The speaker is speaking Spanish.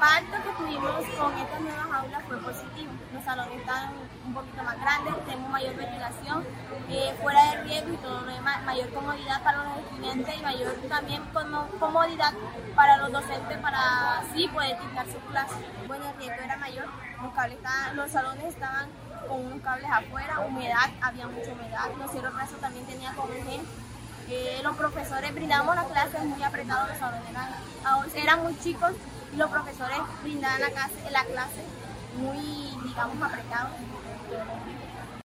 impacto que tuvimos con estas nuevas aulas fue positivo. Los salones están un poquito más grandes, tenemos mayor ventilación, fuera de riesgo y todo lo demás, mayor comodidad para los estudiantes y mayor también comodidad para los docentes para así poder dictar sus clases. Bueno, el riesgo era mayor, los salones estaban con unos cables afuera, humedad, había mucha humedad, los cielos rasos también tenía como gen. Los profesores brindábamos las clases muy apretados, los salones eran muy chicos y los profesores brindaban la clase muy, digamos, apretados.